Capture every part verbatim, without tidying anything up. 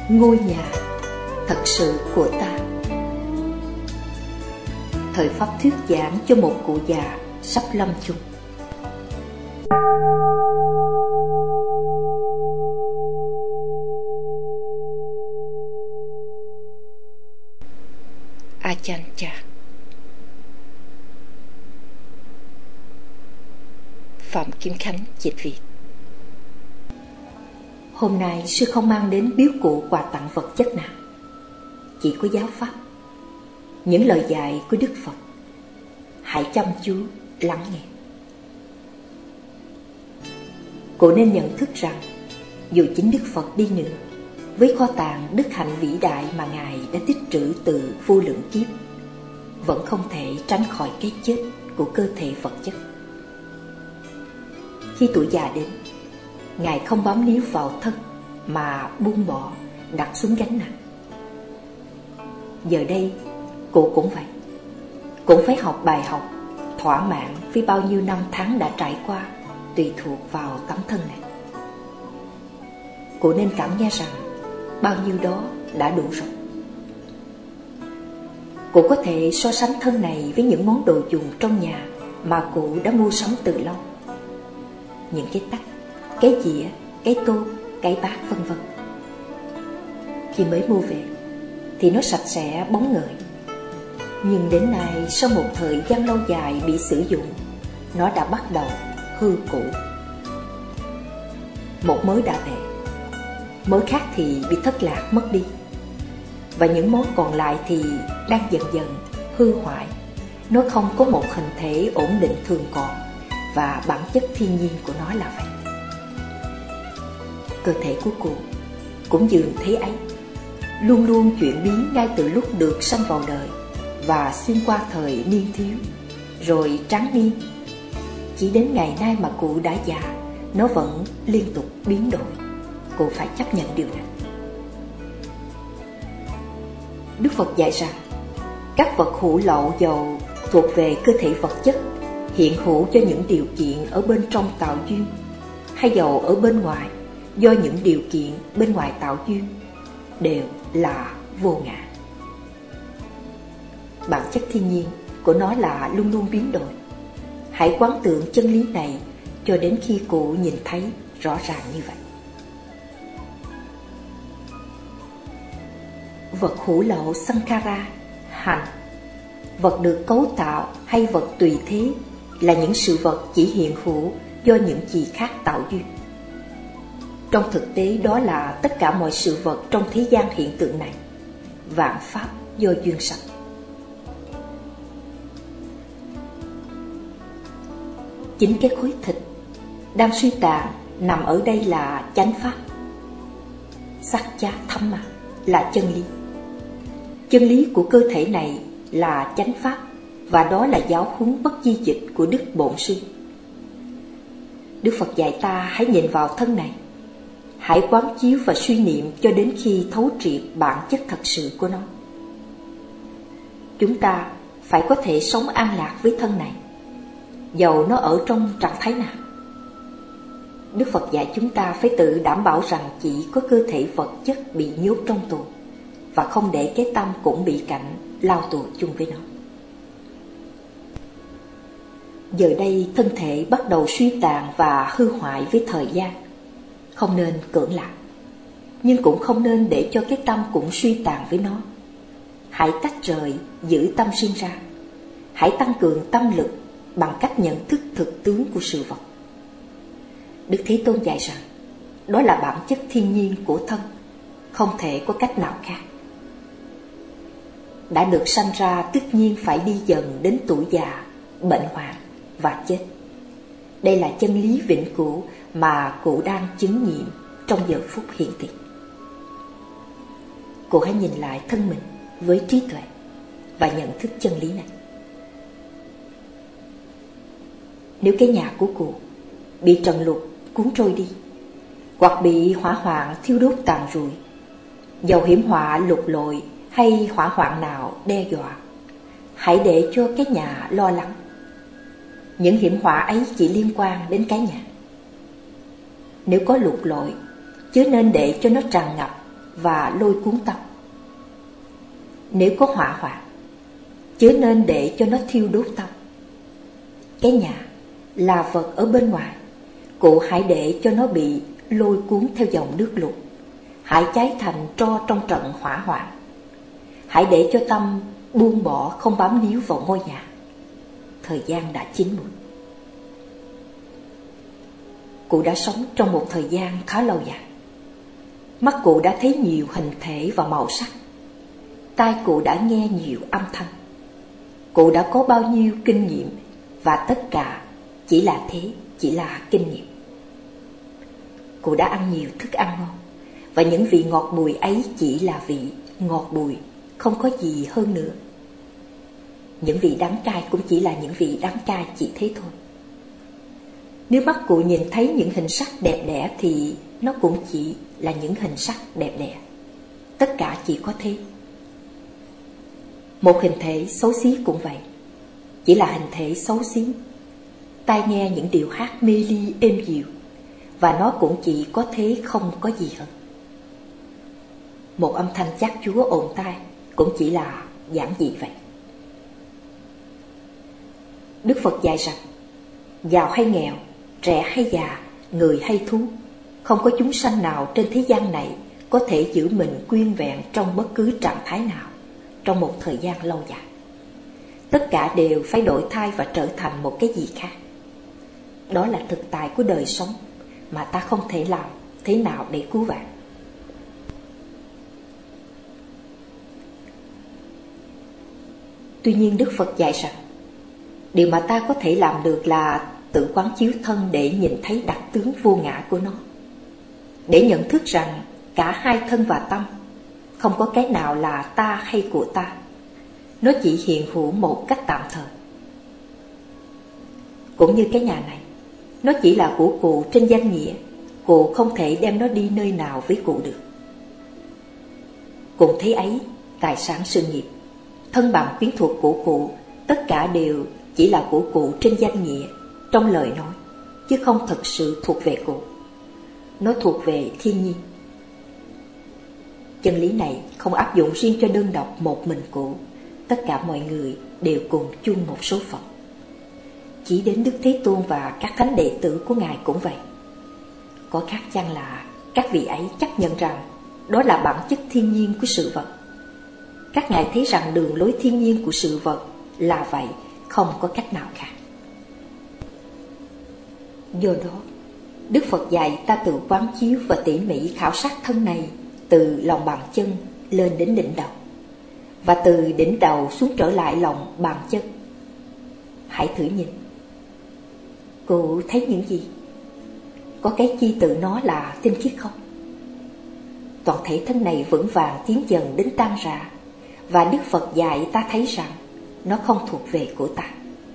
ngôi nhà thật sự của ta. Thời pháp thuyết giảng cho một cụ già sắp lâm chung. Ajahn Chah. Phạm Kim Khánh dịch Việt. Hôm nay sư không mang đến biếu cụ quà tặng vật chất nào, chỉ có giáo pháp, những lời dạy của Đức Phật. Hãy chăm chú lắng nghe. Cụ nên nhận thức rằng dù chính Đức Phật đi nữa, với kho tàng đức hạnh vĩ đại mà Ngài đã tích trữ từ vô lượng kiếp, vẫn không thể tránh khỏi cái chết của cơ thể vật chất. Khi tuổi già đến, Ngài không bám níu vào thân mà buông bỏ, đặt xuống gánh nặng. Giờ đây, cụ cũng vậy, cũng phải học bài học thỏa mãn với bao nhiêu năm tháng đã trải qua, tùy thuộc vào tấm thân này. Cụ nên cảm nhận rằng bao nhiêu đó đã đủ rồi. Cụ có thể so sánh thân này với những món đồ dùng trong nhà mà cụ đã mua sắm từ lâu. Những cái tách, cái dĩa, cái tô, cái bát vân vân. Khi mới mua về thì nó sạch sẽ bóng ngời, nhưng đến nay sau một thời gian lâu dài bị sử dụng, nó đã bắt đầu hư cũ. Một mớ đã tệ, mớ khác thì bị thất lạc mất đi, và những món còn lại thì đang dần dần hư hoại. Nó không có một hình thể ổn định thường còn, và bản chất thiên nhiên của nó là vậy. Cơ thể của cụ cũng dường thế ấy, luôn luôn chuyển biến ngay từ lúc được sanh vào đời và xuyên qua thời niên thiếu, rồi tráng niên. Chỉ đến ngày nay mà cụ đã già, nó vẫn liên tục biến đổi. Cụ phải chấp nhận điều này. Đức Phật dạy rằng các vật hữu lậu dầu thuộc về cơ thể vật chất, hiện hữu cho những điều kiện ở bên trong tạo duyên, hay dầu ở bên ngoài do những điều kiện bên ngoài tạo duyên, đều là vô ngã. Bản chất thiên nhiên của nó là luôn luôn biến đổi. Hãy quán tưởng chân lý này cho đến khi cụ nhìn thấy rõ ràng như vậy. Vật hữu lậu sankhara, hành, vật được cấu tạo hay vật tùy thế là những sự vật chỉ hiện hữu do những gì khác tạo duyên. Trong thực tế, đó là tất cả mọi sự vật trong thế gian hiện tượng này, vạn pháp do duyên sanh. Chính cái khối thịt đang suy tàn nằm ở đây là chánh pháp. Satya Dhamma là chân lý. Chân lý của cơ thể này là chánh pháp, và đó là giáo huấn bất di dịch của Đức Bổn Sư. Đức Phật dạy ta hãy nhìn vào thân này, hãy quán chiếu và suy niệm cho đến khi thấu triệt bản chất thật sự của nó. Chúng ta phải có thể sống an lạc với thân này, dầu nó ở trong trạng thái nào. Đức Phật dạy chúng ta phải tự đảm bảo rằng chỉ có cơ thể vật chất bị nhốt trong tù, và không để cái tâm cũng bị cảnh lao tù chung với nó. Giờ đây thân thể bắt đầu suy tàn và hư hoại với thời gian. Không nên cưỡng lại, nhưng cũng không nên để cho cái tâm cũng suy tàn với nó. Hãy tách rời, giữ tâm riêng ra. Hãy tăng cường tâm lực bằng cách nhận thức thực tướng của sự vật. Đức Thế Tôn dạy rằng đó là bản chất thiên nhiên của thân, không thể có cách nào khác. Đã được sanh ra tất nhiên phải đi dần đến tuổi già, bệnh hoạn và chết. Đây là chân lý vĩnh cửu mà cụ đang chứng nghiệm trong giờ phút hiện tiền. Cụ hãy nhìn lại thân mình với trí tuệ và nhận thức chân lý này. Nếu cái nhà của cụ bị trần lụt cuốn trôi đi, hoặc bị hỏa hoạn thiêu đốt tàn rụi, dầu hiểm họa lụt lội hay hỏa hoạn nào đe dọa, hãy để cho cái nhà lo lắng. Những hiểm họa ấy chỉ liên quan đến cái nhà. Nếu có lụt lội, chớ nên để cho nó tràn ngập và lôi cuốn tâm. Nếu có hỏa hoạn, chớ nên để cho nó thiêu đốt tâm. Cái nhà là vật ở bên ngoài, cụ hãy để cho nó bị lôi cuốn theo dòng nước lụt, hãy cháy thành tro trong trận hỏa hoạn. Hãy để cho tâm buông bỏ, không bám níu vào ngôi nhà. Thời gian đã chín muồi. Cụ đã sống trong một thời gian khá lâu dài. Mắt cụ đã thấy nhiều hình thể và màu sắc. Tai cụ đã nghe nhiều âm thanh. Cụ đã có bao nhiêu kinh nghiệm, và tất cả chỉ là thế, chỉ là kinh nghiệm. Cụ đã ăn nhiều thức ăn ngon, và những vị ngọt bùi ấy chỉ là vị ngọt bùi, không có gì hơn nữa. Những vị đắng cay cũng chỉ là những vị đắng cay, chỉ thế thôi. Nếu mắt cụ nhìn thấy những hình sắc đẹp đẽ thì nó cũng chỉ là những hình sắc đẹp đẽ. Tất cả chỉ có thế. Một hình thể xấu xí cũng vậy, chỉ là hình thể xấu xí. Tai nghe những điều hát mê ly êm dịu, và nó cũng chỉ có thế, không có gì hơn. Một âm thanh chát chúa ồn tai cũng chỉ là giản dị vậy. Đức Phật dạy rằng, giàu hay nghèo, trẻ hay già, người hay thú, không có chúng sanh nào trên thế gian này có thể giữ mình nguyên vẹn trong bất cứ trạng thái nào trong một thời gian lâu dài. Tất cả đều phải đổi thay và trở thành một cái gì khác. Đó là thực tại của đời sống mà ta không thể làm thế nào để cứu vãn. Tuy nhiên Đức Phật dạy rằng, điều mà ta có thể làm được là tự quán chiếu thân để nhìn thấy đặc tướng vô ngã của nó, để nhận thức rằng cả hai thân và tâm không có cái nào là ta hay của ta. Nó chỉ hiện hữu một cách tạm thời. Cũng như cái nhà này, nó chỉ là của cụ trên danh nghĩa, cụ không thể đem nó đi nơi nào với cụ được. Cùng thế ấy, tài sản sự nghiệp, thân bằng quyến thuộc của cụ, tất cả đều chỉ là của cụ trên danh nghĩa, trong lời nói, chứ không thực sự thuộc về cụ. Nó thuộc về thiên nhiên. Chân lý này không áp dụng riêng cho đơn độc một mình cụ. Tất cả mọi người đều cùng chung một số phận. Chỉ đến Đức Thế Tôn và các thánh đệ tử của Ngài cũng vậy. Có khác chăng là các vị ấy chấp nhận rằng đó là bản chất thiên nhiên của sự vật. Các ngài thấy rằng đường lối thiên nhiên của sự vật là vậy, không có cách nào khác. Do đó, Đức Phật dạy ta tự quán chiếu và tỉ mỉ khảo sát thân này từ lòng bàn chân lên đến đỉnh đầu, và từ đỉnh đầu xuống trở lại lòng bàn chân. Hãy thử nhìn. Cô thấy những gì? Có cái chi tự nó là tinh khiết không? Toàn thể thân này vững vàng tiến dần đến tan rã, và Đức Phật dạy ta thấy rằng nó không thuộc về của ta.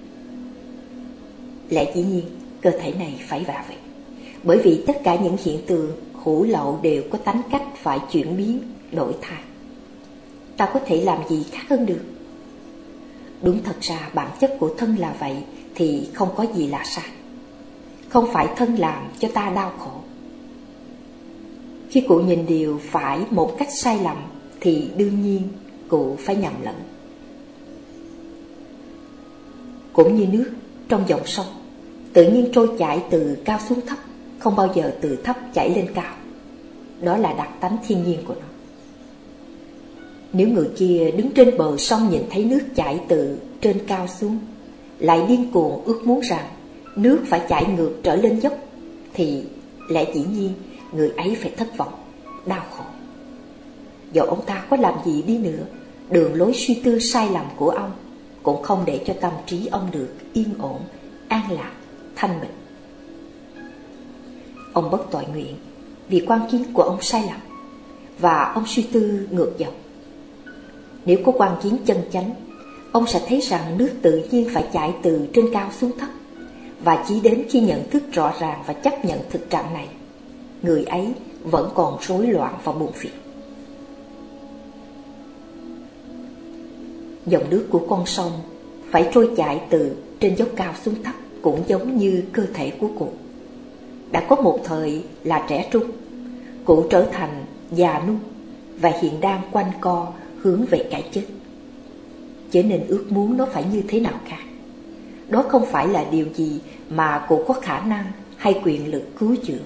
Lẽ dĩ nhiên cơ thể này phải vạ vậy, bởi vì tất cả những hiện tượng hữu lậu đều có tánh cách phải chuyển biến, đổi thay. Ta có thể làm gì khác hơn được? Đúng thật ra bản chất của thân là vậy thì không có gì là sai. Không phải thân làm cho ta đau khổ. Khi cụ nhìn điều phải một cách sai lầm thì đương nhiên cụ phải nhầm lẫn. Cũng như nước trong dòng sông, tự nhiên trôi chảy từ cao xuống thấp, không bao giờ từ thấp chảy lên cao. Đó là đặc tánh thiên nhiên của nó. Nếu người kia đứng trên bờ sông nhìn thấy nước chảy từ trên cao xuống, lại điên cuồng ước muốn rằng nước phải chảy ngược trở lên dốc, thì lẽ dĩ nhiên người ấy phải thất vọng, đau khổ. Dẫu ông ta có làm gì đi nữa, đường lối suy tư sai lầm của ông cũng không để cho tâm trí ông được yên ổn, an lạc, thanh bình. Ông bất tội nguyện vì quan kiến của ông sai lầm, và ông suy tư ngược dòng. Nếu có quan kiến chân chánh, ông sẽ thấy rằng nước tự nhiên phải chảy từ trên cao xuống thấp, và chỉ đến khi nhận thức rõ ràng và chấp nhận thực trạng này, người ấy vẫn còn rối loạn và buồn phiền. Dòng nước của con sông phải trôi chảy từ trên dốc cao xuống thấp, cũng giống như cơ thể của cụ. Đã có một thời là trẻ trung, cụ trở thành già nua, và hiện đang quanh co hướng về cái chết. Trở nên ước muốn nó phải như thế nào khác. Đó không phải là điều gì mà cụ có khả năng hay quyền lực cứu chữa.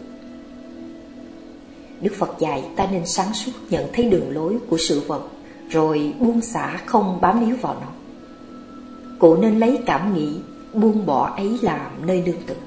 Đức Phật dạy ta nên sáng suốt nhận thấy đường lối của sự vật, rồi buông xả không bám níu vào nó. Cụ nên lấy cảm nghĩ buông bỏ ấy làm nơi nương tựa.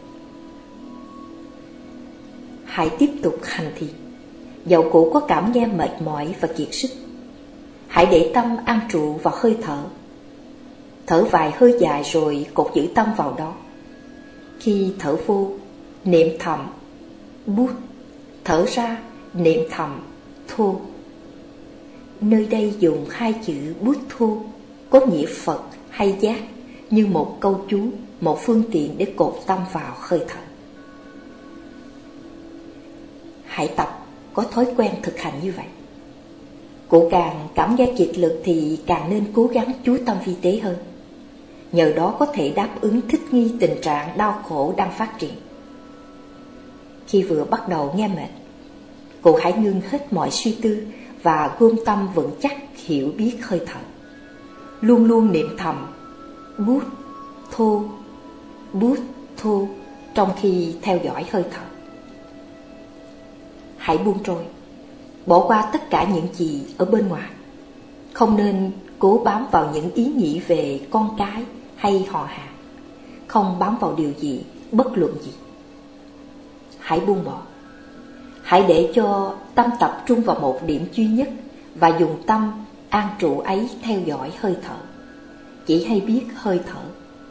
Hãy tiếp tục hành thiền, dẫu cụ có cảm nghe mệt mỏi và kiệt sức. Hãy để tâm an trụ vào hơi thở. Thở vài hơi dài rồi cột giữ tâm vào đó. Khi thở vô, niệm thầm bút, thở ra niệm thầm thô. Nơi đây dùng hai chữ bút thô có nghĩa Phật hay giác như một câu chú, một phương tiện để cột tâm vào hơi thở. Hãy tập có thói quen thực hành như vậy. Cụ càng cảm giác kiệt lực thì càng nên cố gắng chú tâm vi tế hơn. Nhờ đó có thể đáp ứng thích nghi tình trạng đau khổ đang phát triển. Khi vừa bắt đầu nghe mệt, cụ hãy ngưng hết mọi suy tư và gom tâm vững chắc hiểu biết hơi thở. Luôn luôn niệm thầm bút thô, bút thô trong khi theo dõi hơi thở. Hãy buông trôi, bỏ qua tất cả những gì ở bên ngoài. Không nên cố bám vào những ý nghĩ về con cái hay họ hàng. Không bám vào điều gì, bất luận gì. Hãy buông bỏ. Hãy để cho tâm tập trung vào một điểm duy nhất và dùng tâm an trụ ấy theo dõi hơi thở. Chỉ hay biết hơi thở.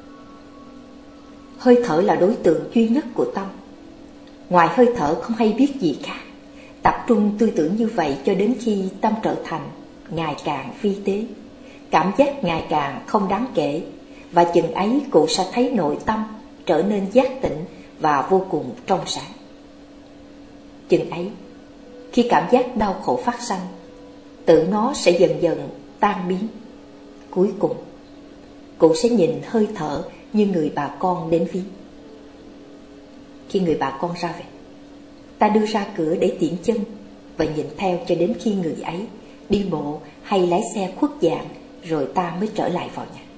Hơi thở là đối tượng duy nhất của tâm. Ngoài hơi thở không hay biết gì khác. Tập trung tư tưởng như vậy cho đến khi tâm trở thành ngày càng vi tế, cảm giác ngày càng không đáng kể, và chừng ấy cụ sẽ thấy nội tâm trở nên giác tỉnh và vô cùng trong sáng. Chừng ấy, khi cảm giác đau khổ phát sanh, tự nó sẽ dần dần tan biến. Cuối cùng, cụ sẽ nhìn hơi thở như người bà con đến viếng. Khi người bà con ra về, ta đưa ra cửa để tiễn chân và nhìn theo cho đến khi người ấy đi bộ hay lái xe khuất dạng, rồi ta mới trở lại vào nhà.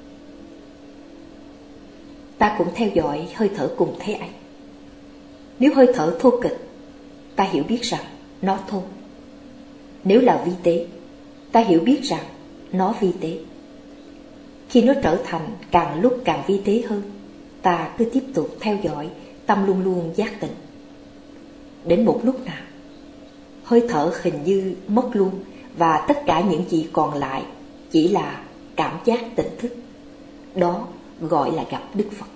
Ta cũng theo dõi hơi thở cùng thế ấy. Nếu hơi thở thô kịch, ta hiểu biết rằng nó thô. Nếu là vi tế, ta hiểu biết rằng nó vi tế. Khi nó trở thành càng lúc càng vi tế hơn, ta cứ tiếp tục theo dõi, tâm luôn luôn giác tỉnh. Đến một lúc nào, hơi thở hình như mất luôn, và tất cả những gì còn lại chỉ là cảm giác tỉnh thức. Đó gọi là gặp Đức Phật.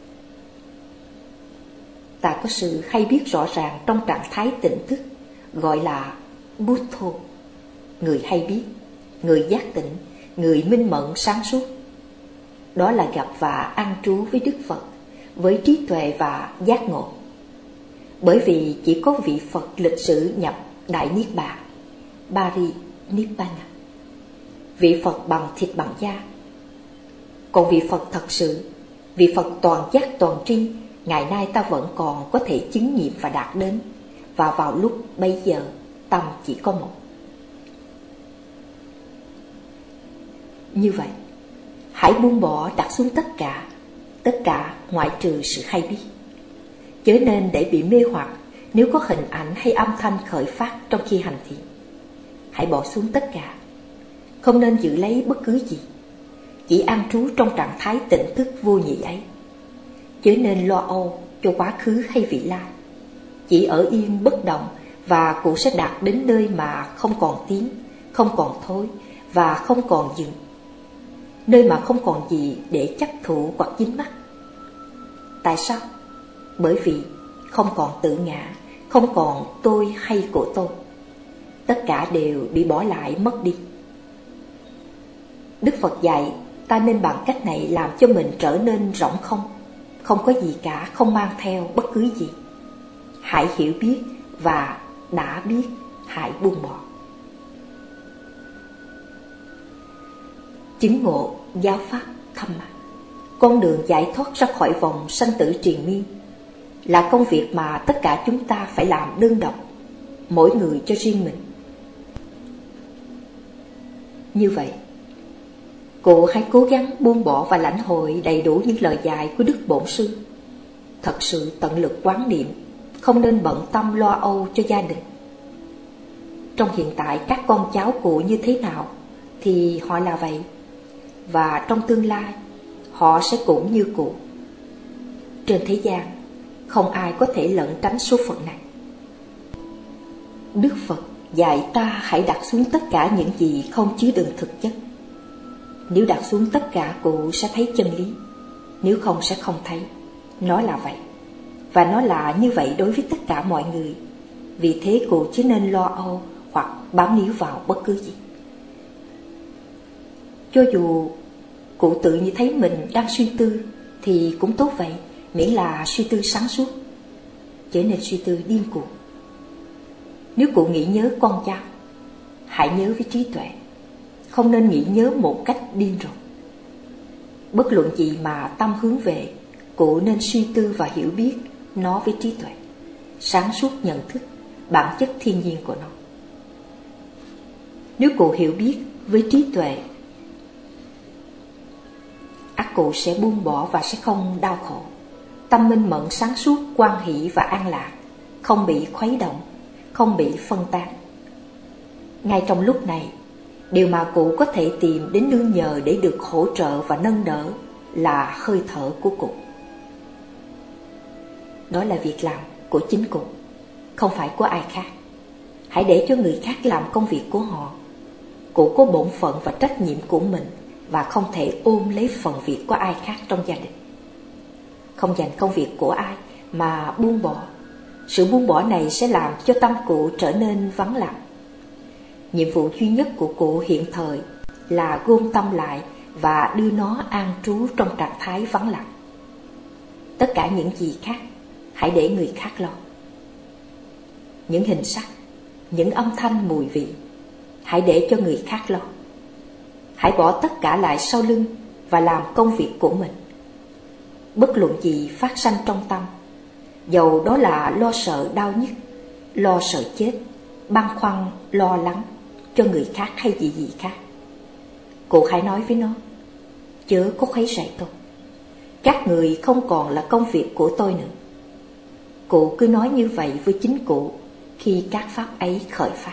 Ta có sự hay biết rõ ràng trong trạng thái tỉnh thức, gọi là Buddha, người hay biết, người giác tỉnh, người minh mẫn sáng suốt. Đó là gặp và an trú với Đức Phật, với trí tuệ và giác ngộ. Bởi vì chỉ có vị Phật lịch sử nhập Đại Niết Bàn, Bari Nibbana, vị Phật bằng thịt bằng da. Còn vị Phật thật sự, vị Phật toàn giác toàn tri, ngày nay ta vẫn còn có thể chứng nghiệm và đạt đến, và vào lúc bấy giờ tâm chỉ có một. Như vậy, hãy buông bỏ đặt xuống tất cả, tất cả ngoại trừ sự hay biết. Chớ nên để bị mê hoặc nếu có hình ảnh hay âm thanh khởi phát trong khi hành thiền. Hãy bỏ xuống tất cả, không nên giữ lấy bất cứ gì, chỉ an trú trong trạng thái tỉnh thức vô nhị ấy. Chớ nên lo âu cho quá khứ hay vị lai, chỉ ở yên bất động, và cụ sẽ đạt đến nơi mà không còn tiến, không còn thối và không còn dừng, nơi mà không còn gì để chấp thủ hoặc dính mắc. Tại sao? Bởi vì không còn tự ngã, không còn tôi hay của tôi. Tất cả đều bị bỏ lại mất đi. Đức Phật dạy ta nên bằng cách này làm cho mình trở nên rỗng không, không có gì cả, không mang theo bất cứ gì. Hãy hiểu biết và đã biết, hãy buông bỏ. Chứng ngộ giáo pháp Dhamma, con đường giải thoát ra khỏi vòng sanh tử triền miên, là công việc mà tất cả chúng ta phải làm đơn độc, mỗi người cho riêng mình. như vậy. Cụ hãy cố gắng buông bỏ và lãnh hội đầy đủ những lời dạy của Đức Bổn Sư. Thật sự tận lực quán niệm, không nên bận tâm lo âu cho gia đình. Trong hiện tại các con cháu cụ như thế nào thì họ là vậy, và trong tương lai họ sẽ cũng như cụ. Trên thế gian không ai có thể lẩn tránh số phận này. Đức Phật dạy ta hãy đặt xuống tất cả những gì không chứa đựng thực chất. Nếu đặt xuống tất cả, cụ sẽ thấy chân lý. Nếu không sẽ không thấy. Nó là vậy, và nó là như vậy đối với tất cả mọi người. Vì thế cụ chứ nên lo âu hoặc bám níu vào bất cứ gì. Cho dù cụ tự như thấy mình đang suy tư thì cũng tốt vậy, miễn là suy tư sáng suốt, trở nên suy tư điên cuồng. Nếu cụ nghĩ nhớ con cháu, hãy nhớ với trí tuệ, không nên nghĩ nhớ một cách điên rồ. Bất luận gì mà tâm hướng về, cụ nên suy tư và hiểu biết nó với trí tuệ, sáng suốt nhận thức bản chất thiên nhiên của nó. Nếu cụ hiểu biết với trí tuệ, ắt cụ sẽ buông bỏ và sẽ không đau khổ. Tâm minh mẫn sáng suốt, hoan hỷ và an lạc, không bị khuấy động, không bị phân tán. Ngay trong lúc này, điều mà cụ có thể tìm đến nương nhờ để được hỗ trợ và nâng đỡ là hơi thở của cụ. Đó là việc làm của chính cụ, không phải của ai khác. Hãy để cho người khác làm công việc của họ. Cụ có bổn phận và trách nhiệm của mình và không thể ôm lấy phần việc của ai khác trong gia đình. Không dành công việc của ai mà buông bỏ. Sự buông bỏ này sẽ làm cho tâm cụ trở nên vắng lặng. Nhiệm vụ duy nhất của cụ hiện thời là gom tâm lại và đưa nó an trú trong trạng thái vắng lặng. Tất cả những gì khác, hãy để người khác lo. Những hình sắc, những âm thanh mùi vị, hãy để cho người khác lo. Hãy bỏ tất cả lại sau lưng và làm công việc của mình. Bất luận gì phát sanh trong tâm, dầu đó là lo sợ đau nhức, lo sợ chết, băn khoăn, lo lắng cho người khác hay gì gì khác, cụ hãy nói với nó: chớ có khuấy rầy tôi. Các người không còn là công việc của tôi nữa. Cụ cứ nói như vậy với chính cụ khi các pháp ấy khởi phát.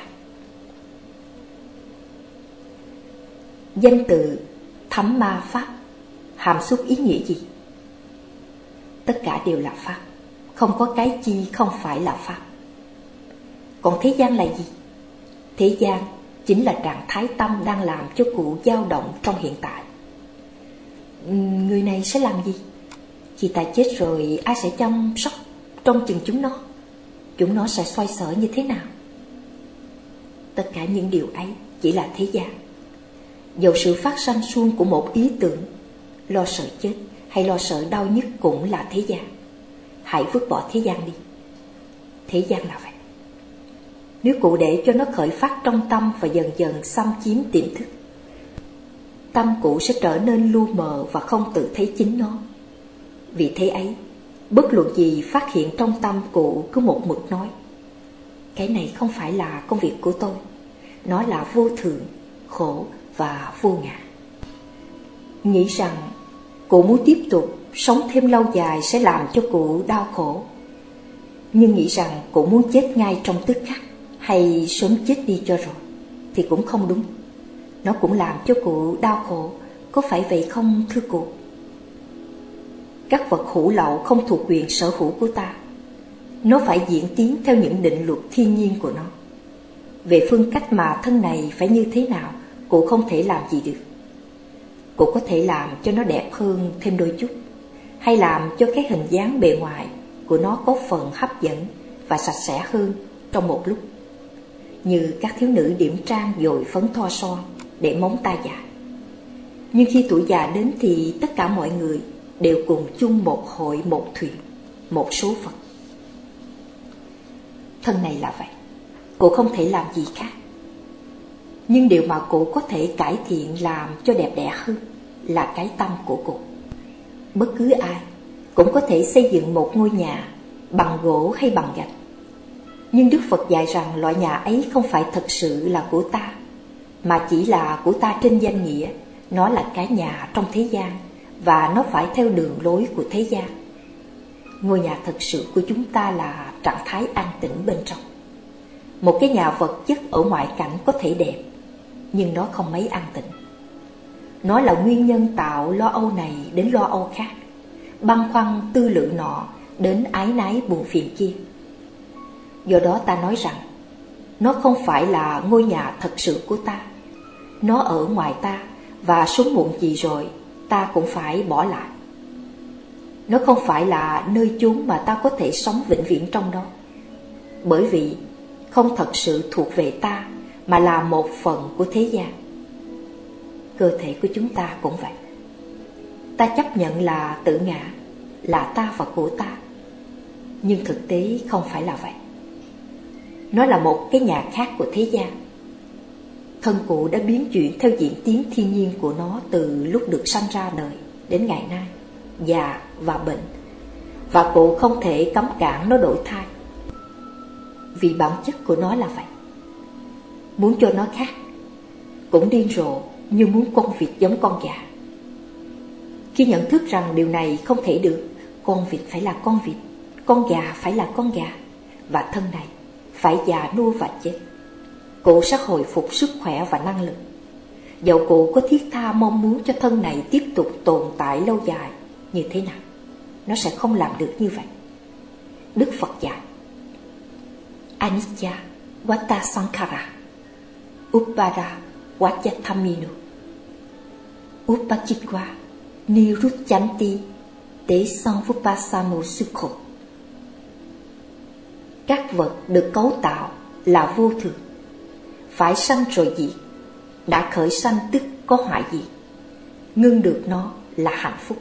Danh từ Thắm Ma Pháp hàm xúc ý nghĩa gì? Tất cả đều là pháp, không có cái chi không phải là pháp. Còn thế gian là gì? Thế gian chính là trạng thái tâm đang làm cho cụ dao động trong hiện tại. Người này sẽ làm gì? Khi ta chết rồi, ai sẽ chăm sóc trông chừng chúng nó? Chúng nó sẽ xoay sở như thế nào? Tất cả những điều ấy chỉ là thế gian. Dầu sự phát sanh suông của một ý tưởng, lo sợ chết hay lo sợ đau nhức cũng là thế gian. Hãy vứt bỏ thế gian đi. Thế gian là vậy. Nếu cụ để cho nó khởi phát trong tâm và dần dần xâm chiếm tiềm thức, tâm cụ sẽ trở nên lu mờ và không tự thấy chính nó. Vì thế ấy, bất luận gì phát hiện trong tâm cụ cứ một mực nói: cái này không phải là công việc của tôi, nó là vô thường, khổ và vô ngã. Nghĩ rằng cụ muốn tiếp tục sống thêm lâu dài sẽ làm cho cụ đau khổ. Nhưng nghĩ rằng cụ muốn chết ngay trong tức khắc hay sớm chết đi cho rồi thì cũng không đúng. Nó cũng làm cho cụ đau khổ, có phải vậy không thưa cụ? Các vật hữu lậu không thuộc quyền sở hữu của ta. Nó phải diễn tiến theo những định luật thiên nhiên của nó. Về phương cách mà thân này phải như thế nào, cụ không thể làm gì được. Cụ có thể làm cho nó đẹp hơn thêm đôi chút, hay làm cho cái hình dáng bề ngoài của nó có phần hấp dẫn và sạch sẽ hơn trong một lúc, như các thiếu nữ điểm trang dội phấn thoa son để móng tay dài. Nhưng khi tuổi già đến thì tất cả mọi người đều cùng chung một hội, một thuyền, một số phận. Thân này là vậy, cụ không thể làm gì khác. Nhưng điều mà cụ có thể cải thiện làm cho đẹp đẽ hơn là cái tâm của cụ. Bất cứ ai cũng có thể xây dựng một ngôi nhà bằng gỗ hay bằng gạch. Nhưng Đức Phật dạy rằng loại nhà ấy không phải thật sự là của ta. mà chỉ là của ta trên danh nghĩa. Nó là cái nhà trong thế gian, và nó phải theo đường lối của thế gian. Ngôi nhà thực sự của chúng ta là trạng thái an tĩnh bên trong. Một cái nhà vật chất ở ngoại cảnh có thể đẹp, nhưng nó không mấy an tĩnh. Nó là nguyên nhân tạo lo âu này đến lo âu khác, băn khoăn tư lự nọ đến ái nái buồn phiền kia. Do đó ta nói rằng nó không phải là ngôi nhà thật sự của ta. Nó ở ngoài ta, và sớm muộn gì rồi ta cũng phải bỏ lại. Nó không phải là nơi chốn mà ta có thể sống vĩnh viễn trong đó, bởi vì không thật sự thuộc về ta, mà là một phần của thế gian. Cơ thể của chúng ta cũng vậy. Ta chấp nhận là tự ngã, là ta và của ta, nhưng thực tế không phải là vậy. Nó là một cái nhà khác của thế gian. Thân cụ đã biến chuyển theo diễn tiến thiên nhiên của nó từ lúc được sanh ra đời đến ngày nay, già và bệnh, và cụ không thể cấm cản nó đổi thay, vì bản chất của nó là vậy. Muốn cho nó khác, cũng điên rồ như muốn con vịt giống con gà. Khi nhận thức rằng điều này không thể được, con vịt phải là con vịt, con gà phải là con gà, và thân này phải già nua và chết, cụ sẽ hồi phục sức khỏe và năng lực. Dẫu cụ có thiết tha mong muốn cho thân này tiếp tục tồn tại lâu dài như thế nào, nó sẽ không làm được như vậy. Đức Phật dạy: Anicca Vata Sankhara Upada Vajjathamino Upachikwa Nirucchanti Te Samvupasamo Sukho. Các vật được cấu tạo là vô thường, phải sanh rồi diệt. Đã khởi sanh tức có hoại diệt, ngưng được nó là hạnh phúc.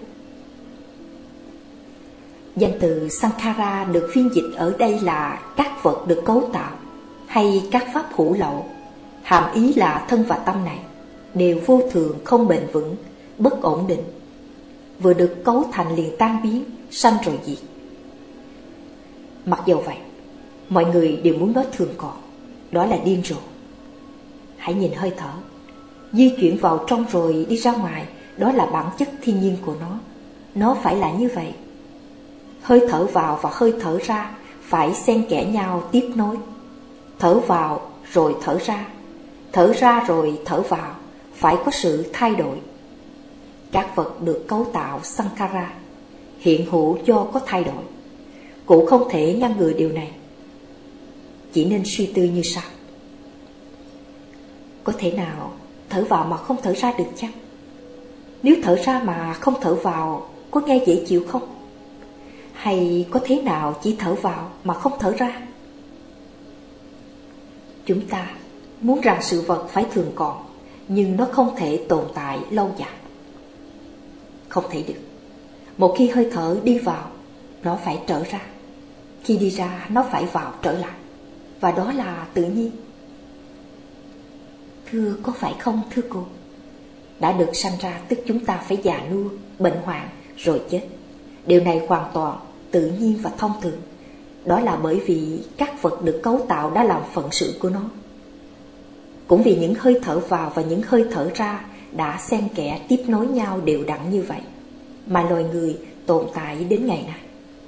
Danh từ Sankhara được phiên dịch ở đây là các vật được cấu tạo, hay các pháp hữu lậu. Hàm ý là thân và tâm này đều vô thường, không bền vững, bất ổn định, vừa được cấu thành liền tan biến, sanh rồi diệt. Mặc dầu vậy, mọi người đều muốn nó thường còn, đó là điên rồ. Hãy nhìn hơi thở, di chuyển vào trong rồi đi ra ngoài, đó là bản chất thiên nhiên của nó. Nó phải là như vậy. Hơi thở vào và hơi thở ra phải xen kẽ nhau tiếp nối. Thở vào rồi thở ra, thở ra rồi thở vào, phải có sự thay đổi. Các vật được cấu tạo Sankhara hiện hữu do có thay đổi. Cụ không thể ngăn ngừa điều này, chỉ nên suy tư như sau: có thể nào thở vào mà không thở ra được chăng? Nếu thở ra mà không thở vào, có nghe dễ chịu không? Hay có thế nào chỉ thở vào mà không thở ra? Chúng ta muốn rằng sự vật phải thường còn, nhưng nó không thể tồn tại lâu dài. Không thể được. Một khi hơi thở đi vào, nó phải trở ra. Khi đi ra, nó phải vào trở lại. Và đó là tự nhiên. Thưa, có phải không thưa cô? Đã được sanh ra tức chúng ta phải già nua, bệnh hoạn rồi chết. Điều này hoàn toàn tự nhiên và thông thường. Đó là bởi vì các vật được cấu tạo đã làm phận sự của nó. Cũng vì những hơi thở vào và những hơi thở ra đã xen kẽ tiếp nối nhau đều đặn như vậy mà loài người tồn tại đến ngày nay.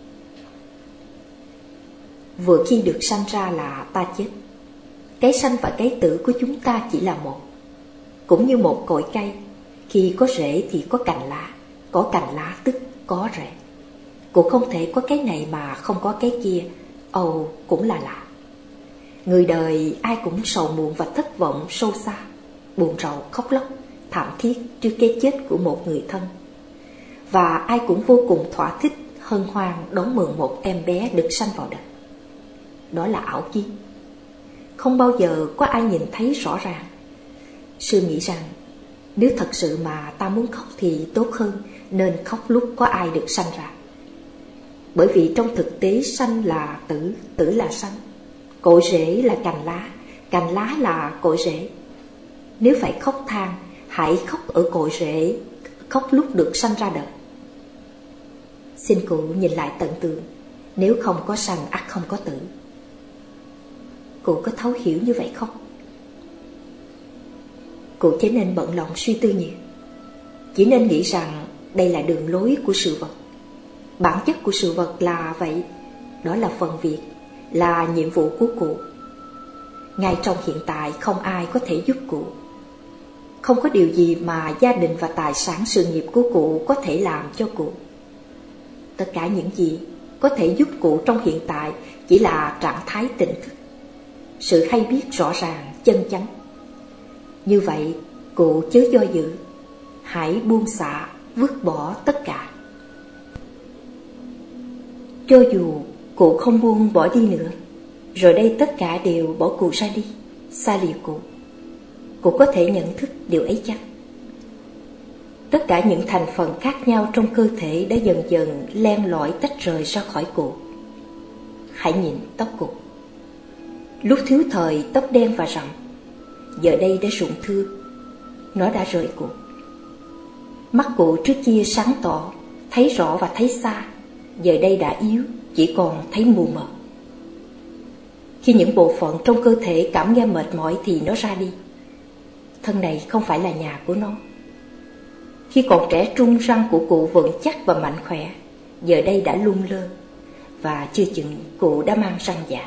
Vừa khi được sanh ra là ta chết. Cái sanh và cái tử của chúng ta chỉ là một. Cũng như một cội cây, khi có rễ thì có cành lá, có cành lá tức có rễ. Cũng không thể có cái này mà không có cái kia, âu cũng là lạ. Người đời ai cũng sầu muộn và thất vọng sâu xa, buồn rầu khóc lóc thảm thiết trước cái chết của một người thân. Và ai cũng vô cùng thỏa thích hân hoan đón mừng một em bé được sanh vào đời. Đó là ảo kiến, không bao giờ có ai nhìn thấy rõ ràng. Sư nghĩ rằng nếu thật sự mà ta muốn khóc thì tốt hơn nên khóc lúc có ai được sanh ra. Bởi vì trong thực tế sanh là tử, tử là sanh. Cội rễ là cành lá, cành lá là cội rễ. Nếu phải khóc than, hãy khóc ở cội rễ, khóc lúc được sanh ra đời. Xin cụ nhìn lại tận tường, nếu không có sanh ắt không có tử. Cụ có thấu hiểu như vậy không? cụ chớ nên bận lòng suy tư nhiều. Chỉ nên nghĩ rằng đây là đường lối của sự vật. Bản chất của sự vật là vậy. Đó là phần việc, là nhiệm vụ của cụ. Ngay trong hiện tại không ai có thể giúp cụ. Không có điều gì mà gia đình và tài sản sự nghiệp của cụ có thể làm cho cụ. Tất cả những gì có thể giúp cụ trong hiện tại chỉ là trạng thái tỉnh thức, sự hay biết rõ ràng, chân chánh. Như vậy, cụ chớ do dự, hãy buông xả, vứt bỏ tất cả. Cho dù cụ không buông bỏ đi nữa, rồi đây tất cả đều bỏ cụ ra đi, xa lìa cụ, cụ có thể nhận thức điều ấy chăng? Tất cả những thành phần khác nhau trong cơ thể đã dần dần len lỏi tách rời ra khỏi cụ. Hãy nhìn tóc cụ. Lúc thiếu thời tóc đen và rậm, giờ đây đã rụng thưa, nó đã rời cụ. Mắt cụ trước kia sáng tỏ, thấy rõ và thấy xa, giờ đây đã yếu, chỉ còn thấy mù mờ. Khi những bộ phận trong cơ thể cảm nghe mệt mỏi thì nó ra đi. Thân này không phải là nhà của nó. Khi còn trẻ trung, răng của cụ vững chắc và mạnh khỏe, giờ đây đã lung lơ, và chưa chừng cụ đã mang răng giả.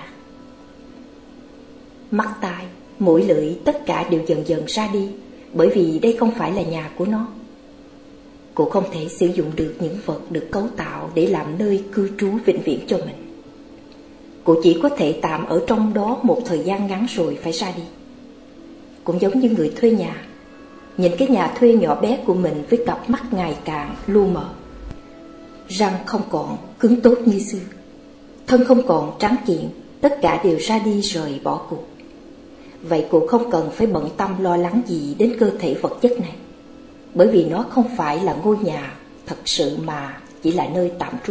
Mắt, tai, mũi, lưỡi tất cả đều dần dần ra đi, bởi vì đây không phải là nhà của nó. Cụ không thể sử dụng được những vật được cấu tạo để làm nơi cư trú vĩnh viễn cho mình. Cụ chỉ có thể tạm ở trong đó một thời gian ngắn rồi phải ra đi. Cũng giống như người thuê nhà, nhìn cái nhà thuê nhỏ bé của mình với cặp mắt ngày càng lu mờ. Răng không còn cứng tốt như xưa, thân không còn trắng kiện, tất cả đều ra đi rời bỏ cụ. Vậy cụ không cần phải bận tâm lo lắng gì đến cơ thể vật chất này, bởi vì nó không phải là ngôi nhà thật sự mà chỉ là nơi tạm trú.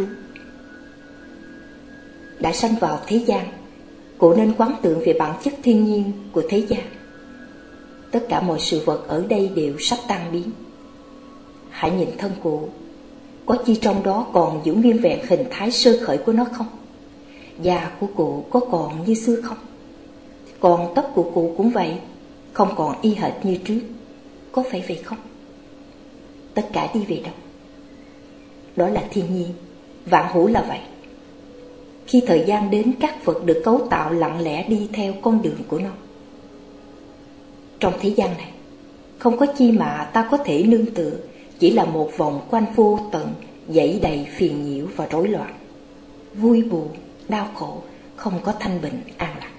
Đã sanh vào thế gian, cụ nên quán tưởng về bản chất thiên nhiên của thế gian. Tất cả mọi sự vật ở đây đều sắp tan biến. Hãy nhìn thân cụ, có chi trong đó còn giữ nguyên vẹn hình thái sơ khởi của nó không? Da của cụ có còn như xưa không? Còn tóc của cụ cũng vậy, không còn y hệt như trước, có phải vậy không? Tất cả đi về đâu? Đó là thiên nhiên, vạn hữu là vậy. Khi thời gian đến, các vật được cấu tạo lặng lẽ đi theo con đường của nó. Trong thế gian này, không có chi mà ta có thể nương tựa, chỉ là một vòng quanh vô tận, dãy đầy phiền nhiễu và rối loạn. Vui buồn, đau khổ, không có thanh bình, an lạc.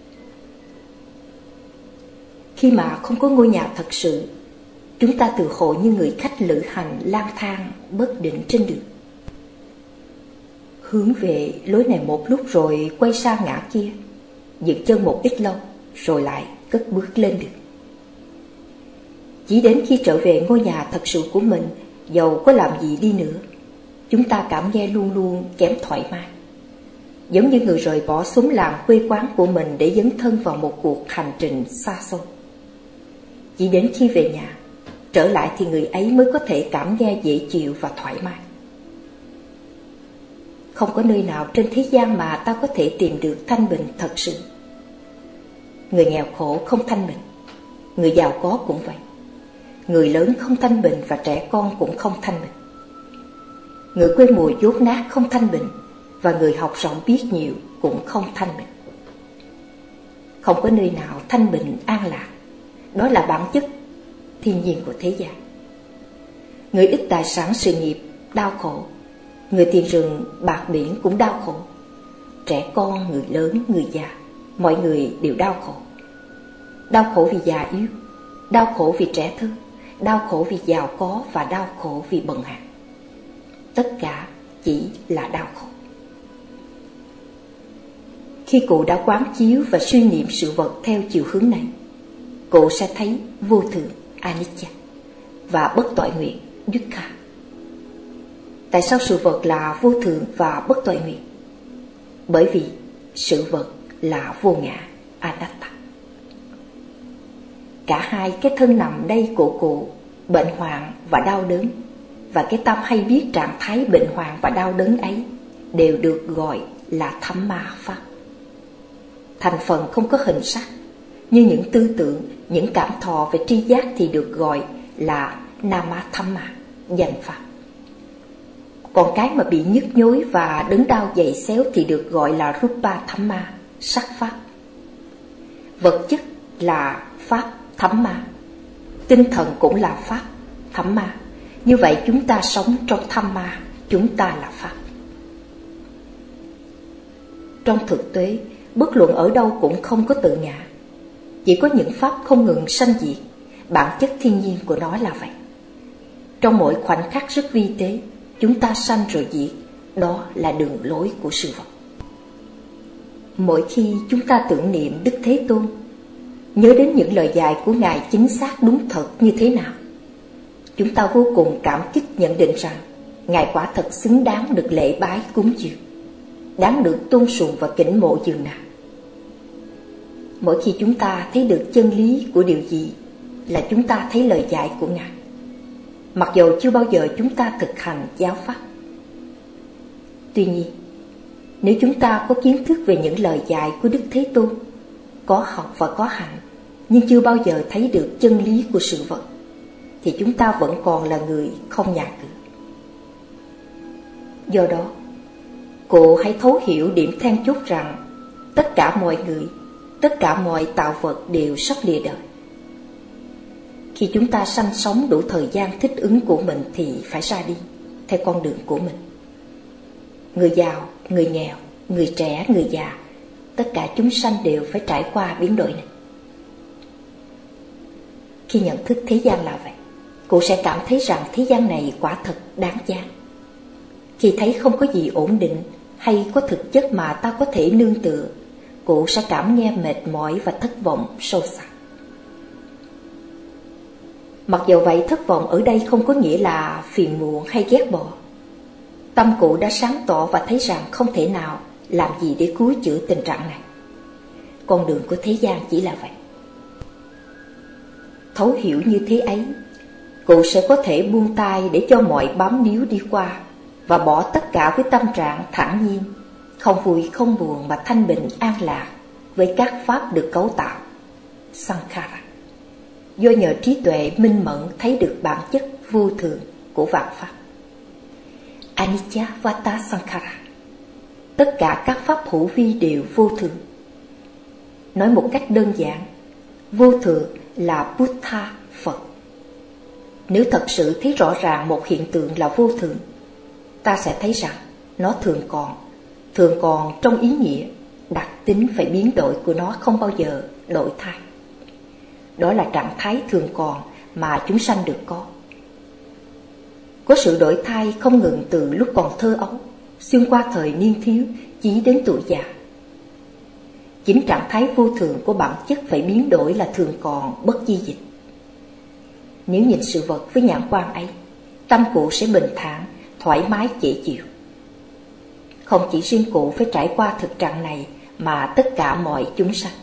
Khi mà không có ngôi nhà thật sự, chúng ta tự hộ như người khách lữ hành lang thang bất định trên đường. Hướng về lối này một lúc rồi quay sang ngã kia, dừng chân một ít lâu rồi lại cất bước lên đường. Chỉ đến khi trở về ngôi nhà thật sự của mình, dầu có làm gì đi nữa, chúng ta cảm nghe luôn luôn kém thoải mái, giống như người rời bỏ xóm làng quê quán của mình để dấn thân vào một cuộc hành trình xa xôi. Chỉ đến khi về nhà, trở lại thì người ấy mới có thể cảm nghe dễ chịu và thoải mái. Không có nơi nào trên thế gian mà ta có thể tìm được thanh bình thật sự. Người nghèo khổ không thanh bình, người giàu có cũng vậy. Người lớn không thanh bình và trẻ con cũng không thanh bình. Người quê mùa dốt nát không thanh bình, và người học rộng biết nhiều cũng không thanh bình. Không có nơi nào thanh bình an lạc. Đó là bản chất thiên nhiên của thế gian. Người ít tài sản sự nghiệp đau khổ, người tiền rừng bạc biển cũng đau khổ. Trẻ con, người lớn, người già, mọi người đều đau khổ. Đau khổ vì già yếu, đau khổ vì trẻ thơ, đau khổ vì giàu có và đau khổ vì bần hạn. Tất cả chỉ là đau khổ. Khi cụ đã quán chiếu và suy niệm sự vật theo chiều hướng này, cụ sẽ thấy vô thường anicca và bất toại nguyện dukkha. Tại sao sự vật là vô thường và bất toại nguyện? Bởi vì sự vật là vô ngã anatta. Cả hai cái thân nằm đây của cụ, bệnh hoạn và đau đớn, và cái tâm hay biết trạng thái bệnh hoạn và đau đớn ấy đều được gọi là Thamma Pháp. Thành phần không có hình sắc, như những tư tưởng, những cảm thọ về tri giác thì được gọi là Namathamma, danh pháp. Còn cái mà bị nhức nhối và đớn đau dày xéo thì được gọi là Rupathamma, sắc pháp. Vật chất là pháp Thamma, tinh thần cũng là pháp Thamma. Như vậy chúng ta sống trong Thamma, chúng ta là pháp. Trong thực tế, bất luận ở đâu cũng không có tự ngã. Chỉ có những pháp không ngừng sanh diệt, bản chất thiên nhiên của nó là vậy. Trong mỗi khoảnh khắc rất vi tế, chúng ta sanh rồi diệt, đó là đường lối của sự vật. Mỗi khi chúng ta tưởng niệm Đức Thế Tôn, nhớ đến những lời dạy của Ngài chính xác đúng thật như thế nào, chúng ta vô cùng cảm kích nhận định rằng Ngài quả thật xứng đáng được lễ bái cúng dường, đáng được tôn sùng và kính mộ dường nào. Mỗi khi chúng ta thấy được chân lý của điều gì là chúng ta thấy lời dạy của Ngài, mặc dù chưa bao giờ chúng ta thực hành giáo pháp. Tuy nhiên, nếu chúng ta có kiến thức về những lời dạy của Đức Thế Tôn, có học và có hành, nhưng chưa bao giờ thấy được chân lý của sự vật, thì chúng ta vẫn còn là người không nhà cửa. Do đó, cô hãy thấu hiểu điểm then chốt rằng tất cả mọi người, tất cả mọi tạo vật đều sắp lìa đời. Khi chúng ta sanh sống đủ thời gian thích ứng của mình thì phải ra đi theo con đường của mình. Người giàu, người nghèo, người trẻ, người già, tất cả chúng sanh đều phải trải qua biến đổi này. Khi nhận thức thế gian là vậy, cô sẽ cảm thấy rằng thế gian này quả thật đáng chán. Khi thấy không có gì ổn định hay có thực chất mà ta có thể nương tựa, cô sẽ cảm nghe mệt mỏi và thất vọng sâu sắc. Mặc dù vậy, thất vọng ở đây không có nghĩa là phiền muộn hay ghét bỏ. Tâm cụ đã sáng tỏ và thấy rằng không thể nào làm gì để cứu chữa tình trạng này. Con đường của thế gian chỉ là vậy. Thấu hiểu như thế ấy, cụ sẽ có thể buông tay để cho mọi bám níu đi qua và bỏ tất cả với tâm trạng thản nhiên, không vui không buồn mà thanh bình an lạc với các pháp được cấu tạo Sankhara. Do nhờ trí tuệ minh mẫn thấy được bản chất vô thường của vạn pháp. Anicca Vata Sankhara, tất cả các pháp hữu vi đều vô thường. Nói một cách đơn giản, vô thường là Buddha, Phật. Nếu thật sự thấy rõ ràng một hiện tượng là vô thường, ta sẽ thấy rằng nó thường còn, thường còn trong ý nghĩa, đặc tính phải biến đổi của nó không bao giờ đổi thay. Đó là trạng thái thường còn mà chúng sanh được có. Có sự đổi thay không ngừng từ lúc còn thơ ấu, xuyên qua thời niên thiếu, chí đến tuổi già. Chính trạng thái vô thường của bản chất phải biến đổi là thường còn, bất di dịch. Nếu nhìn sự vật với nhãn quan ấy, tâm cụ sẽ bình thản, thoải mái dễ chịu. Không chỉ riêng cụ phải trải qua thực trạng này mà tất cả mọi chúng sanh.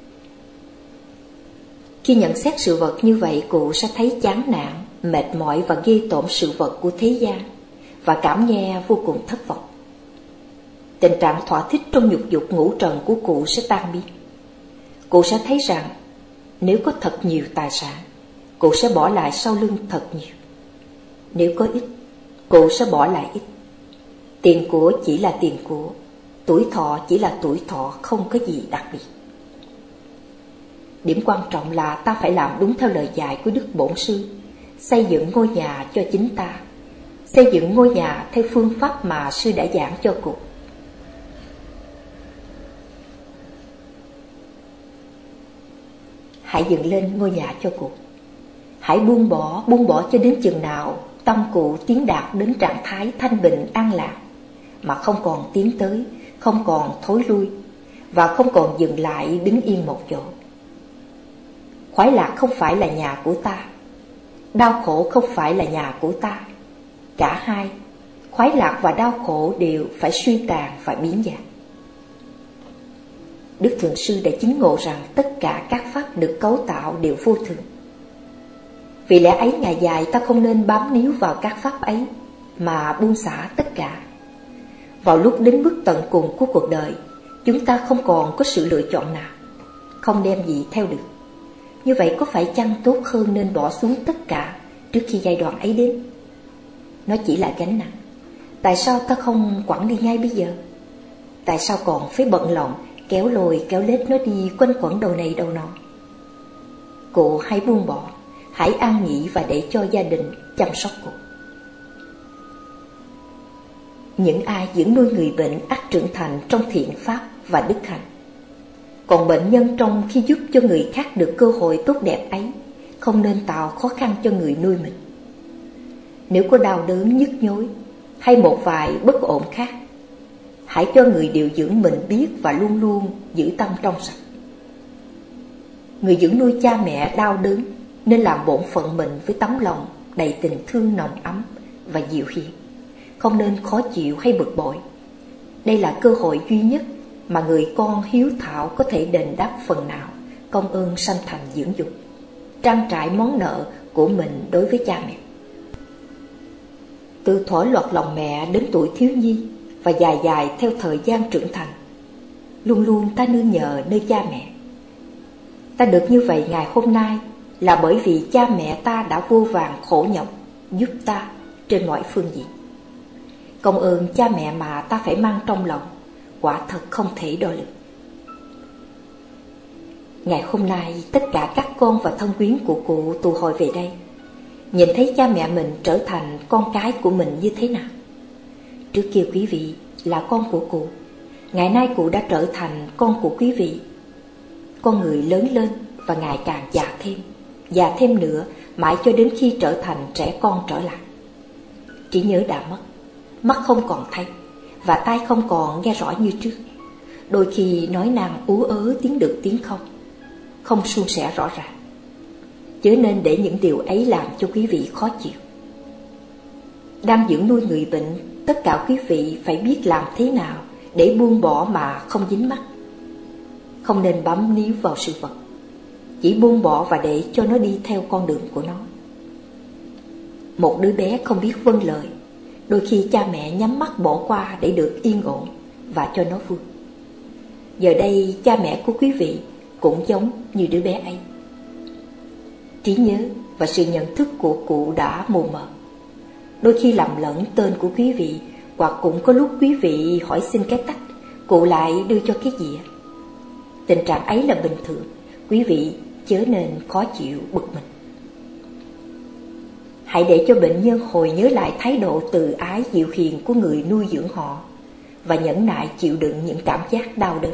Khi nhận xét sự vật như vậy, cụ sẽ thấy chán nản, mệt mỏi và ghê tởm sự vật của thế gian, và cảm nghe vô cùng thất vọng. Tình trạng thỏa thích trong nhục dục ngũ trần của cụ sẽ tan biến. Cụ sẽ thấy rằng nếu có thật nhiều tài sản, cụ sẽ bỏ lại sau lưng thật nhiều. Nếu có ít, cụ sẽ bỏ lại ít. Tiền của chỉ là tiền của, tuổi thọ chỉ là tuổi thọ, không có gì đặc biệt. Điểm quan trọng là ta phải làm đúng theo lời dạy của Đức Bổn Sư, xây dựng ngôi nhà cho chính ta, xây dựng ngôi nhà theo phương pháp mà Sư đã giảng cho cụ. Hãy dựng lên ngôi nhà cho cụ. Hãy buông bỏ, buông bỏ cho đến chừng nào tâm cụ tiến đạt đến trạng thái thanh bình an lạc, mà không còn tiến tới, không còn thối lui, và không còn dừng lại đứng yên một chỗ. Khoái lạc không phải là nhà của ta, đau khổ không phải là nhà của ta. Cả hai, khoái lạc và đau khổ đều phải suy tàn và biến dạng. Đức Thượng Sư đã chứng ngộ rằng tất cả các pháp được cấu tạo đều vô thường. Vì lẽ ấy Ngài dạy ta không nên bám níu vào các pháp ấy, mà buông xả tất cả. Vào lúc đến bước tận cùng của cuộc đời, chúng ta không còn có sự lựa chọn nào. không đem gì theo được. Như vậy có phải chăng tốt hơn nên bỏ xuống tất cả trước khi giai đoạn ấy đến? Nó chỉ là gánh nặng. Tại sao ta không quẳng đi ngay bây giờ? Tại sao còn phải bận lòng kéo lồi kéo lết nó đi quanh quẩn đầu này đầu nọ? Cụ hãy buông bỏ, hãy an nghỉ và để cho gia đình chăm sóc cụ. Những ai dưỡng nuôi người bệnh ắt trưởng thành trong thiện pháp và đức hạnh. Còn bệnh nhân trong khi giúp cho người khác được cơ hội tốt đẹp ấy, không nên tạo khó khăn cho người nuôi mình. Nếu có đau đớn nhức nhối hay một vài bất ổn khác, hãy cho người điều dưỡng mình biết và luôn luôn giữ tâm trong sạch. Người dưỡng nuôi cha mẹ đau đớn nên làm bổn phận mình với tấm lòng đầy tình thương nồng ấm và dịu hiền, không nên khó chịu hay bực bội. Đây là cơ hội duy nhất mà người con hiếu thảo có thể đền đáp phần nào công ơn sanh thành dưỡng dục, trang trải món nợ của mình đối với cha mẹ. Từ thuở lọt lòng mẹ đến tuổi thiếu nhi và dài dài theo thời gian trưởng thành, luôn luôn ta nương nhờ nơi cha mẹ. Ta được như vậy ngày hôm nay là bởi vì cha mẹ ta đã vô vàn khổ nhọc giúp ta trên mọi phương diện. Công ơn cha mẹ mà ta phải mang trong lòng quả thật không thể đo lường. Ngày hôm nay tất cả các con và thân quyến của cụ tụ hội về đây, nhìn thấy cha mẹ mình trở thành con cái của mình như thế nào. Trước kia quý vị là con của cụ, ngày nay cụ đã trở thành con của quý vị. Con người lớn lên và ngày càng già thêm, già thêm nữa, mãi cho đến khi trở thành trẻ con trở lại. Trí nhớ đã mất, mắt không còn thấy và tai không còn nghe rõ như trước. Đôi khi nói năng ú ớ tiếng được tiếng không, không suôn sẻ rõ ràng. Chớ nên để những điều ấy làm cho quý vị khó chịu. Đang dưỡng nuôi người bệnh, tất cả quý vị phải biết làm thế nào để buông bỏ mà không dính mắc. Không nên bám níu vào sự vật, chỉ buông bỏ và để cho nó đi theo con đường của nó. Một đứa bé không biết vâng lời, đôi khi cha mẹ nhắm mắt bỏ qua để được yên ổn và cho nó vui. Giờ đây cha mẹ của quý vị cũng giống như đứa bé ấy. Trí nhớ và sự nhận thức của cụ đã mù mờ, đôi khi lầm lẫn tên của quý vị, hoặc cũng có lúc quý vị hỏi xin cái tách, cụ lại đưa cho cái dĩa. Tình trạng ấy là bình thường, quý vị chớ nên khó chịu bực mình. Hãy để cho bệnh nhân hồi nhớ lại thái độ từ ái dịu hiền của người nuôi dưỡng họ và nhẫn nại chịu đựng những cảm giác đau đớn.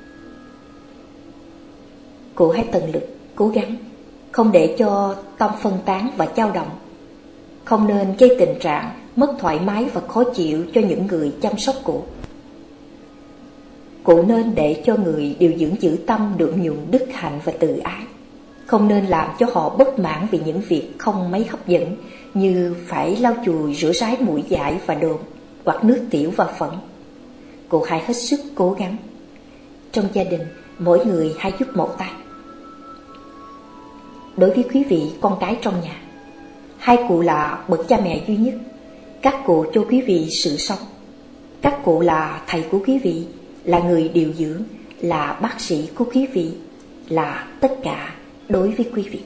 Cụ hãy tận lực, cố gắng, không để cho tâm phân tán và dao động. Không nên gây tình trạng mất thoải mái và khó chịu cho những người chăm sóc cụ. Cụ nên để cho người điều dưỡng giữ tâm được nhuần đức hạnh và từ ái. Không nên làm cho họ bất mãn vì những việc không mấy hấp dẫn, như phải lau chùi rửa ráy mũi dại và đồn, hoặc nước tiểu và phấn. Cụ hãy hết sức cố gắng. Trong gia đình, mỗi người hãy giúp một tay. Đối với quý vị con cái trong nhà, hai cụ là bậc cha mẹ duy nhất. Các cụ cho quý vị sự sống. Các cụ là thầy của quý vị, là người điều dưỡng, là bác sĩ của quý vị, là tất cả đối với quý vị.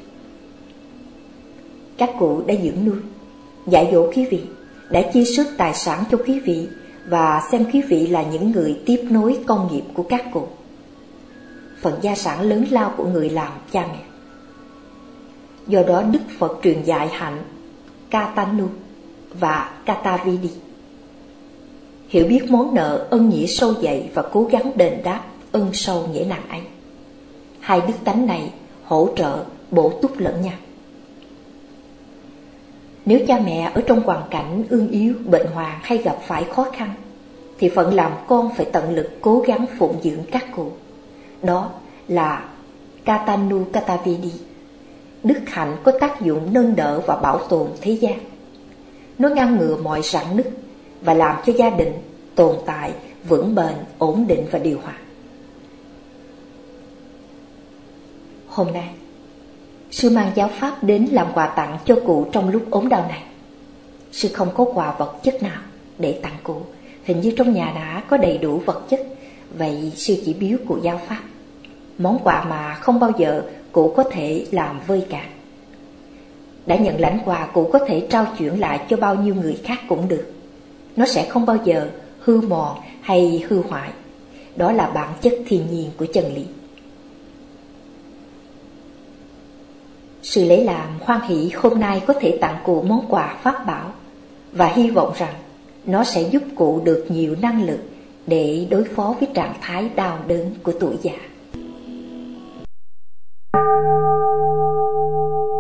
Các cụ đã dưỡng nuôi, dạy dỗ quý vị, đã chia sớt tài sản cho quý vị và xem quý vị là những người tiếp nối công nghiệp của các cụ, phần gia sản lớn lao của người làm cha mẹ. Do đó Đức Phật truyền dạy hạnh Katanu và Katavidi, hiểu biết món nợ ân nghĩa sâu dày và cố gắng đền đáp ân sâu nghĩa nặng ấy. Hai đức tánh này hỗ trợ bổ túc lẫn nhau. Nếu cha mẹ ở trong hoàn cảnh ương yếu, bệnh hoạn hay gặp phải khó khăn, thì phận làm con phải tận lực cố gắng phụng dưỡng các cụ. Đó là Katanu Katavidi. Đức hạnh có tác dụng nâng đỡ và bảo tồn thế gian. Nó ngăn ngừa mọi rạn nứt và làm cho gia đình tồn tại vững bền, ổn định và điều hòa. Hôm nay, sư mang giáo pháp đến làm quà tặng cho cụ trong lúc ốm đau này. Sư không có quà vật chất nào để tặng cụ. Hình như trong nhà đã có đầy đủ vật chất, vậy sư chỉ biếu cụ giáo pháp. món quà mà không bao giờ cụ có thể làm vơi cả. Đã nhận lãnh quà, cụ có thể trao chuyển lại cho bao nhiêu người khác cũng được. Nó sẽ không bao giờ hư mòn hay hư hoại. Đó là bản chất thiên nhiên của chân lý. Sự lấy làm hoan hỷ hôm nay có thể tặng cụ món quà pháp bảo, và hy vọng rằng nó sẽ giúp cụ được nhiều năng lực để đối phó với trạng thái đau đớn của tuổi già.